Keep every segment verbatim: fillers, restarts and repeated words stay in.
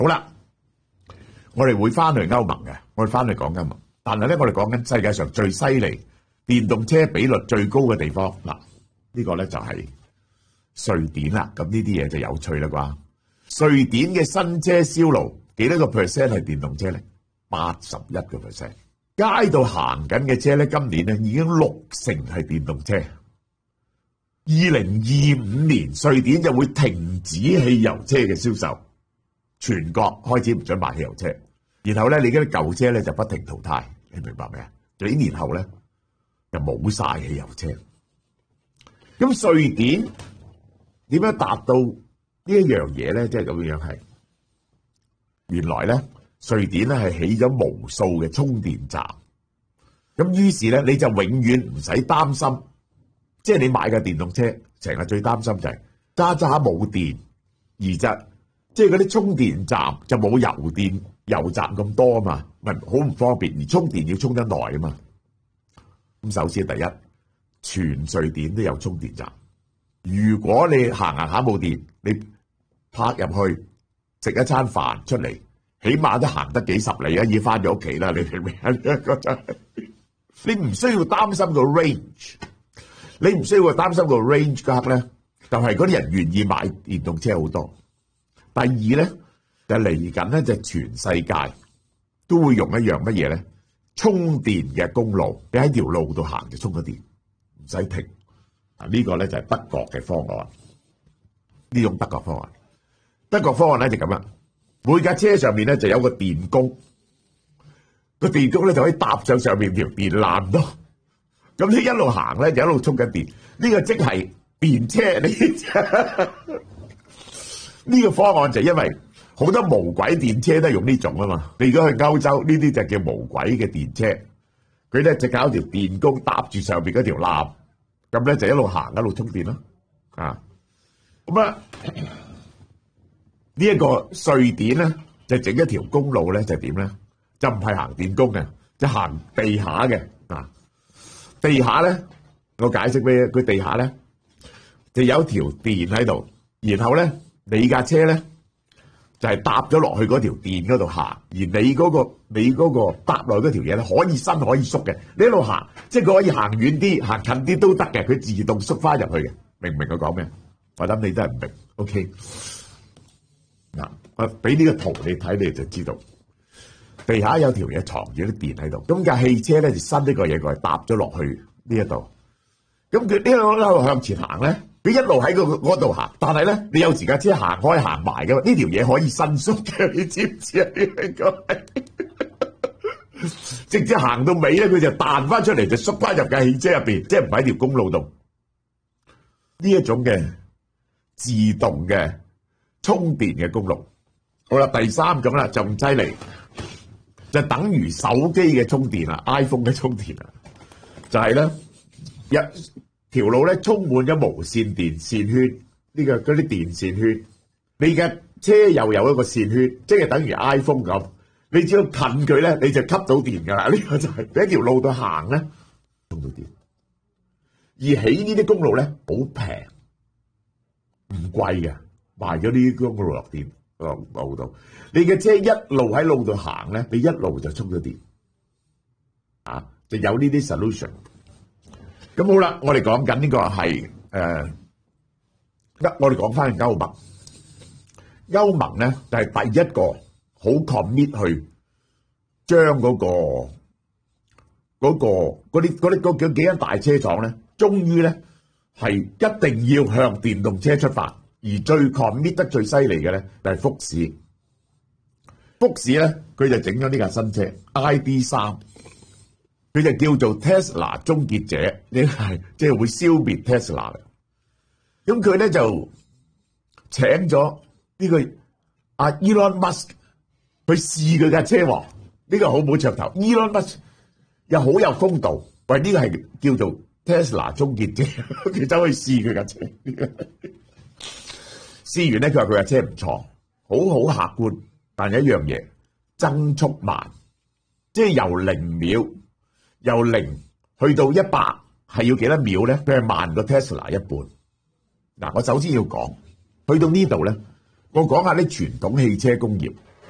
好啦，我哋會翻去歐盟嘅，我哋翻去講歐盟，但係咧我哋講緊世界上最犀利電動車比率最高嘅地方嗱，呢個咧就係瑞典啦。咁呢啲嘢就有趣啦啩？瑞典嘅新車銷路幾多個 percent 係電動車咧？八十一個 percent。街度行緊嘅車咧，今年咧已經六成係電動車。二零二五年瑞典就會停止汽油車嘅銷售，全國開始唔准賣汽油車。然後咧，你嗰啲舊車咧就不停淘汰，你明白未啊？幾年後咧就冇晒汽油車。咁瑞典點樣達到呢一樣嘢咧？即係咁樣係，原來咧瑞典咧係起咗無數嘅充電站。咁於是咧你就永遠唔使擔心，即係你買嘅電動車，成日最擔心就係揸揸下冇電，而就即係嗰啲充電站就冇油電油站咁多啊嘛，咪好唔方便，而充電要充得耐啊嘛。咁首先第一，全瑞典都有充電站。如果你行行下冇電，你泊入去食一餐飯出嚟，起碼都行得幾十里啊，已經翻咗屋企啦。你明唔明啊？呢一個真係你唔需要擔心個 range， 你唔需要擔心個 range 嗰刻咧，就係嗰啲人願意買電動車好多。第二咧就嚟緊咧就全世界都會用一樣乜嘢咧？充電嘅公路，你喺條路度行就充咗電，唔使停。啊，呢個咧就係德國嘅方案，呢種德國方案。德國方案咧就咁啦，每架車上面咧就有個電工，個電工咧就可以搭上上面條電纜咯。咁你一路行咧就一路充緊電，呢個即係電車。你呢個方案就因為好多無軌電車都係用呢種啊嘛。你如果去歐洲，呢啲就叫無軌嘅電車，佢咧就搞條電工搭住上邊嗰條纜，咁咧就一路行一路充電咯。啊，咁啊呢一個瑞典咧就整一條公路咧就點咧？就唔係行電工嘅，就行地下嘅。啊，地下咧我解釋俾你，佢地下咧就有條電喺度，然後咧你架車咧就係搭咗落去嗰條電嗰度行，而你嗰個你嗰個搭落去嗰條嘢咧可以伸可以縮嘅，你一路行，即係佢可以行遠啲、行近啲都得嘅，佢自動縮翻入去嘅。明唔明我講咩？我諗你真係唔明。OK， 嗱，我俾呢個圖你睇，你就知道地下有條嘢藏住啲電喺度，咁架汽車咧就伸呢個嘢過嚟搭咗落去呢一度，咁佢呢路一路向前行咧。佢一路喺嗰嗰度行，但係咧，你有時架車行開行埋嘅嘛？呢條嘢可以伸縮嘅，你知唔知啊？呢個直接行到尾咧，佢就彈翻出嚟，就縮翻入架汽車入邊，即係唔喺條公路度。呢一種嘅自動嘅充電嘅公路。好啦，第三種啦，就唔犀利，就等於手機嘅充電啦 ，iPhone 嘅充電啦，就係咧一。條路咧充滿咗無線電線圈，呢個嗰啲電線圈，你嘅車又有一個線圈，即係等於 iPhone 咁。你只要近佢咧，你就吸到電噶啦。呢個就係喺條路度行咧，充到電。而起呢啲公路咧好平，唔貴嘅，賣咗呢啲公路落電落路度，你嘅車一路喺路度行咧，你一路就充咗電，啊，就有呢啲 solution。咁好啦，我哋講緊呢個係誒，我哋講翻歐盟。歐盟咧就係第一個好 commit 去將嗰個嗰個嗰啲嗰啲嗰幾幾間大車廠咧，終於咧係一定要向電動車出發，而最 commit 得最犀利嘅咧就係福士。福士咧佢就整咗呢架新車 I D 三。佢就叫做 Tesla 終結者，呢係即係會消滅 Tesla 嘅。咁佢咧就請咗呢個阿 Elon Musk 去試佢架車喎。呢個好冇噱頭 ，Elon Musk 又好有風度，喂，呢個係叫做 Tesla 終結者，佢走去試佢架車。試完咧，佢話佢架車唔錯，好好客觀，但有一樣嘢增速慢，即係由零秒。由零去到一百係要幾多秒咧？佢係慢過 Tesla 一半。嗱，我首先要講，去到呢度咧，我講下啲傳統汽車工業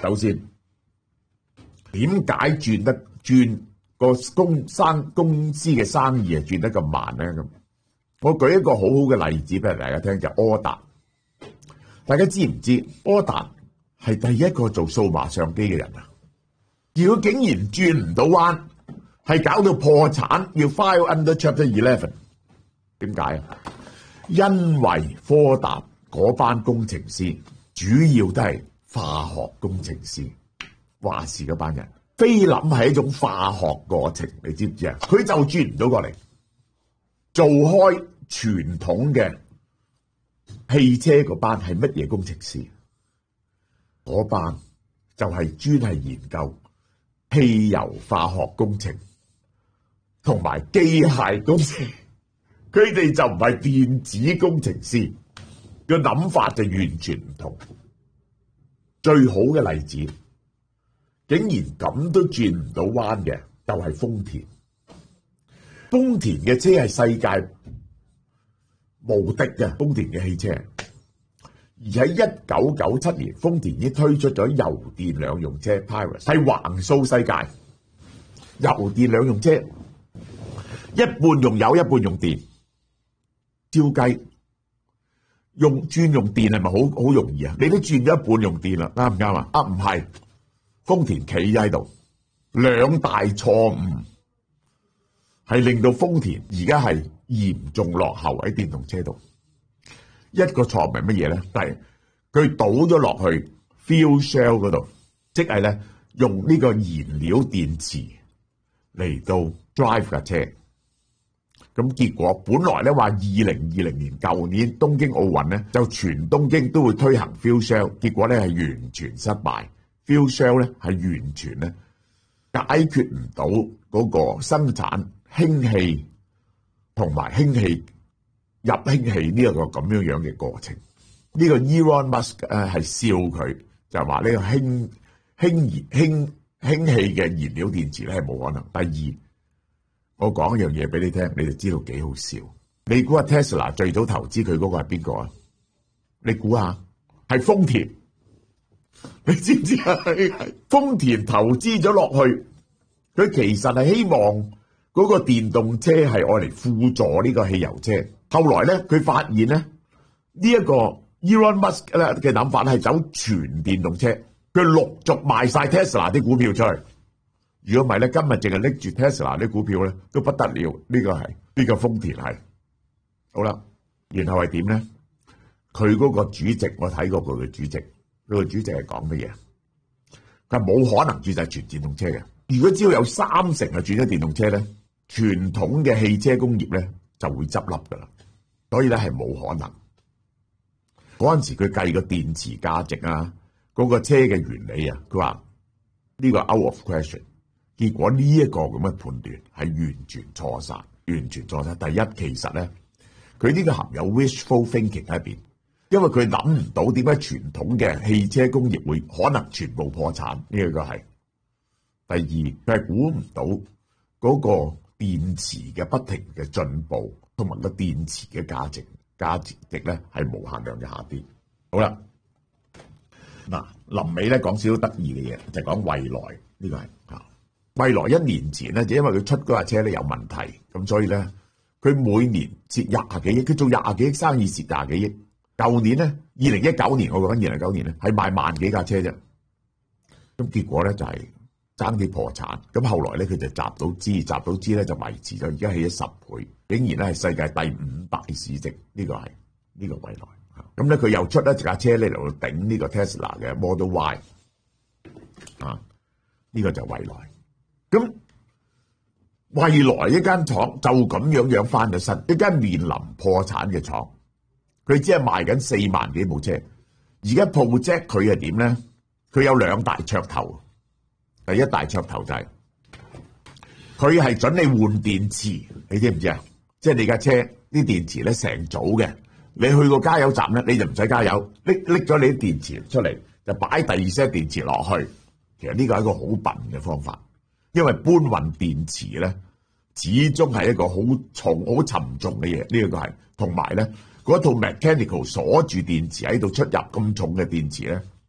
首先，點解轉得轉個公生公司嘅生意係轉得咁慢咧？咁我舉一個好好嘅例子俾大家聽，就係柯達。大家知唔知柯達係第一個做數碼相機嘅人啊？如果竟然轉唔到彎，係搞到破產，要 file under Chapter eleven。點解啊？因為柯達嗰班工程師主要都係化學工程師，話事嗰班人，菲林係一種化學過程，你知唔知啊？佢就轉唔到過嚟，做開傳統嘅汽車嗰班係乜嘢工程師？嗰班就係專係研究汽油化學工程同埋機械工程，佢哋就唔係電子工程師，個諗法就完全唔同。最好嘅例子，竟然咁都轉唔到彎嘅，就係豐田。豐田嘅車係世界無敵嘅，豐田嘅汽車。而喺一九九七年，豐田已經推出咗油電兩用車 Prius， 係橫掃世界。油電兩用車，一半用油，一半用電。照計用轉用電係咪好好容易啊？你都轉咗一半用電啦，啱唔啱啊？啊唔係，豐田企喺度，兩大錯誤係令到豐田而家係嚴重落後喺電動車度。一個錯誤係乜嘢咧？係佢倒咗落去 fuel cell 嗰度，即係咧用呢個燃料電池嚟到 drive 架車。咁結果本來咧話二零二零年舊年東京奧運咧就全東京都會推行 fuel cell， 結果咧係完全失敗。fuel cell 咧係完全咧解決唔到嗰個生產氫氣同埋氫氣入氫氣呢一個咁樣樣嘅過程。呢、這個 Elon Musk 誒係笑佢，就係話呢個氫氫氫氫氣嘅燃料電池咧係冇可能。第二，我講一樣嘢俾你聽，你就知道幾好笑。你估下 Tesla 最早投資佢嗰個係邊個啊？你估下，係豐田。你知唔知啊？豐田投資咗落去，佢其實係希望嗰個電動車係愛嚟輔助呢個汽油車。後來咧，佢發現咧呢一個 Elon Musk 咧嘅諗法係走全電動車，佢陸續賣晒 Tesla 啲股票出去。如果唔係咧，今日淨係拎住 Tesla 啲股票咧，都不得了。呢個係呢個豐田係好啦。然後係點咧？佢嗰個主席，我睇過佢嘅主席，佢個主席係講乜嘢？佢係冇可能轉晒全電動車嘅。如果只要有三成係轉咗電動車咧，傳統嘅汽車工業咧就會執笠噶啦。所以咧係冇可能。嗰陣時佢計個電池價值啊，嗰個車嘅原理啊，佢話呢個 out of question。結果呢一個咁嘅判斷係完全錯晒，完全錯晒。第一，其實咧佢呢個含有 wishful thinking 喺入邊，因為佢諗唔到點解傳統嘅汽車工業會可能全部破產。呢一個係第二，佢係估唔到嗰個電池嘅不停嘅進步，同埋個電池嘅價值價值值咧係無限量嘅下跌。好啦，嗱臨尾咧講少少得意嘅嘢，就係講蔚來呢個係啊。蔚來一年前咧，就因為佢出嗰架車咧有問題，咁所以咧佢每年蝕廿幾億，佢做廿幾億生意蝕廿幾億。舊年咧，二零一九年我講緊二零一九年咧，係賣萬幾架車啫。咁結果咧就係爭啲破產。咁後來咧佢就集到資，集到資咧就維持咗，而家起咗十倍，竟然咧係世界第五大市值。呢、這個係呢、這個蔚來。咁咧佢又出一架車咧嚟到頂呢個 Tesla 嘅 Model Y 啊，呢、這個就蔚來。咁蔚來一間廠就咁樣樣翻咗身，一間面臨破產嘅廠，佢只係賣緊四萬幾部車。而家 project 佢係點咧？佢有兩大噱頭。第一大噱頭就係佢係準你換電池，你知唔知啊？即係你架車啲電池咧成組嘅，你去個加油站咧你就唔使加油，拎拎咗你啲電池出嚟就擺第二 set 電池落去。其實呢個係一個好笨嘅方法。因為搬運電池咧，始終係一個好重、好沉重嘅嘢。呢、這個係同埋咧，嗰套 mechanical 鎖住電池喺度出入咁重嘅電池咧，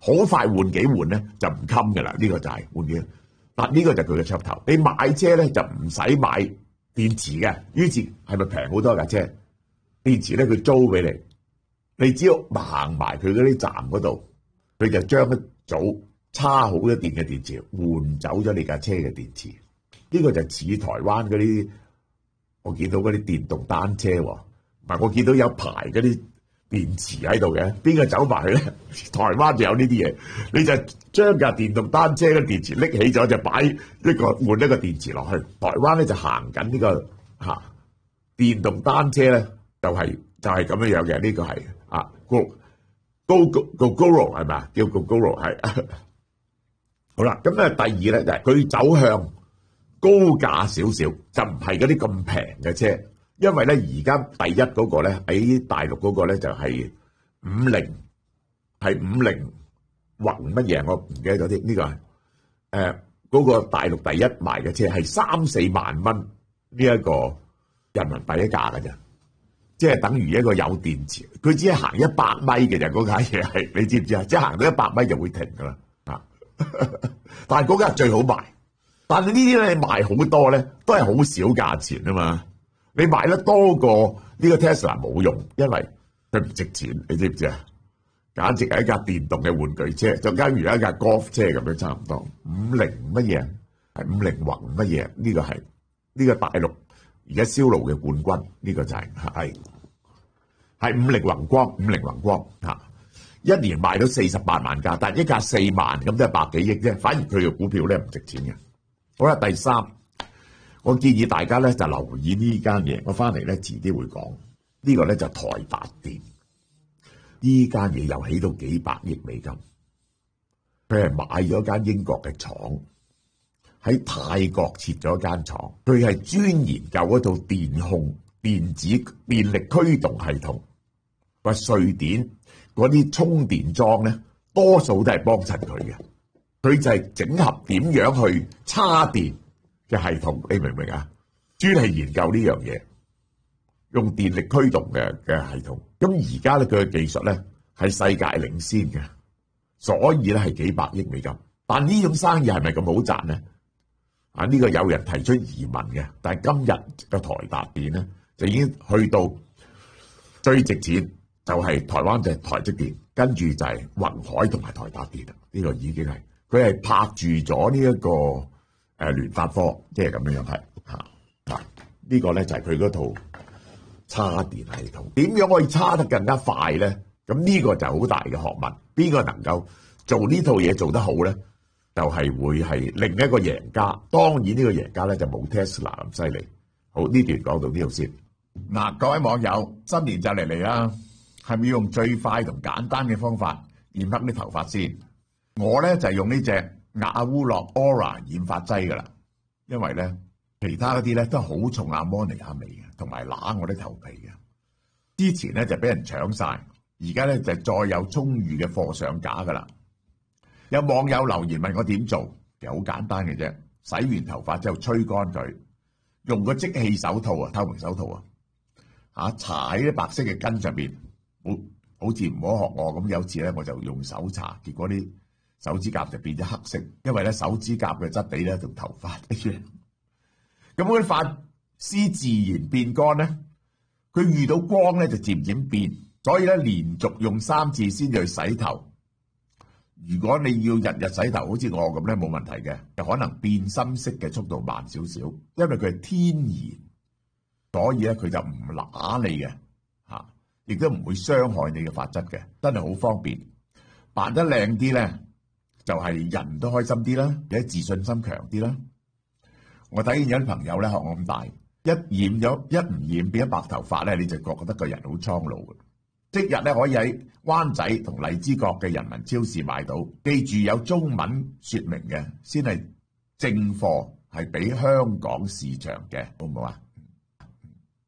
好快換幾換咧就唔襟㗎啦。呢個就係換幾。嗱，呢個就係佢嘅噱頭。你買車咧就唔使買電池嘅，於是係咪平好多架車？電池咧佢租俾你，你只要行埋佢嗰啲站嗰度，佢就將一組叉好一電嘅電池換走咗你架車嘅電池。呢個就似台灣嗰啲，我見到嗰啲電動單車喎，唔係我見到有排嗰啲電池喺度嘅，邊個走埋去咧？台灣就有呢啲嘢，你就將架電動單車嘅電池拎起咗，就擺一個換一個電池落去。台灣咧就行緊呢個嚇電動單車咧，就係就係咁樣樣嘅。呢個係啊 Go Go Go Gogoro 係咪啊？叫 Gogoro 係。好啦，咁咧第二咧就係佢走向高價少少，就唔係嗰啲咁平嘅車。因為咧，而家第一嗰個咧喺大陸嗰個咧就係五菱，係五菱宏乜嘢？我唔記得咗啲。呢個係誒嗰個大陸第一賣嘅車係三四萬蚊呢一個人民幣一架㗎啫，即係等於一個有電池。佢只係行一百米嘅啫，嗰架嘢係你知唔知啊？即係行到一百米就會停㗎啦啊！但係嗰架最好賣，但係呢啲咧賣好多咧都係好少價錢啊嘛。你買得多過呢個 Tesla 冇用，因為佢唔值錢，你知唔知啊？簡直係一架電動嘅玩具車，就假如一架 golf 車咁樣差唔多。五菱乜嘢？係五菱宏乜嘢？呢個係呢個大陸而家銷路嘅冠軍，呢個就係係係五菱宏光，五菱宏光嚇，一年賣到四十八萬架，但係一架四萬咁都係百幾億啫，反而佢嘅股票咧唔值錢嘅。好啦，第三。我建議大家咧就留意呢間嘢，我翻嚟咧遲啲會講。呢個咧就台達電，呢間嘢又起到幾百億美金。佢係買咗間英國嘅廠，喺泰國設咗間廠，佢係專研究嗰套電控、電子、電力驅動系統。話瑞典嗰啲充電樁咧，多數都係幫襯佢嘅。佢就係整合點樣去叉電嘅系統，你明唔明啊？專係研究呢樣嘢，用電力驅動嘅嘅系統。咁而家咧佢嘅技術咧係世界領先嘅，所以咧係幾百億美金。但呢種生意係咪咁好賺咧？啊，呢個有人提出疑問嘅。但係今日嘅台達電咧就已經去到最值錢，就係台灣就係台積電，跟住就係鴻海同埋台達電啦。呢個已經係佢係拍住咗呢一個。誒聯發科即係咁樣樣係嚇嚇，呢個咧就係佢嗰套叉電系統，點樣可以叉得更加快咧？咁呢個就好大嘅學問。邊個能夠做呢套嘢做得好咧？就係、是、會係另一個贏家。當然呢個贏家咧就冇 Tesla 咁犀利。好，呢段講到呢度先。嗱，各位網友，新年就嚟嚟啦，係咪要用最快同簡單嘅方法染黑啲頭髮先？我咧就係、是、用呢隻亞烏諾 Aura 染髮劑噶啦，因為咧其他嗰啲咧都好重亞摩尼亞味嘅，同埋揦我啲頭皮嘅。之前咧就俾人搶晒，而家咧就再有充裕嘅貨上架噶啦。有網友留言問我點做，其實好簡單嘅啫，洗完頭髮之後吹乾佢，用個即棄手套啊，透明手套啊，嚇搽喺啲白色嘅根上邊，好好似唔好學我咁。有次咧我就用手搽，結果啲手指甲就變咗黑色，因為咧手指甲嘅質地咧同頭髮一樣。咁嗰啲髮絲自然變乾咧，佢遇到光咧就漸漸變，所以咧連續用三次先至去洗頭。如果你要日日洗頭，好似我咁咧冇問題嘅，就可能變深色嘅速度慢少少，因為佢係天然，所以咧佢就唔揦你嘅嚇，亦都唔會傷害你嘅髮質嘅，真係好方便。扮得靚啲咧，就係人都開心啲啦，而且自信心強啲啦。我睇見有啲朋友咧學我咁大，一染咗一唔染變咗白頭髮咧，你就覺得個人好蒼老嘅。即日咧可以喺灣仔同荔枝角嘅人民超市買到，記住有中文説明嘅先係正貨，係俾香港市場嘅，好唔好啊？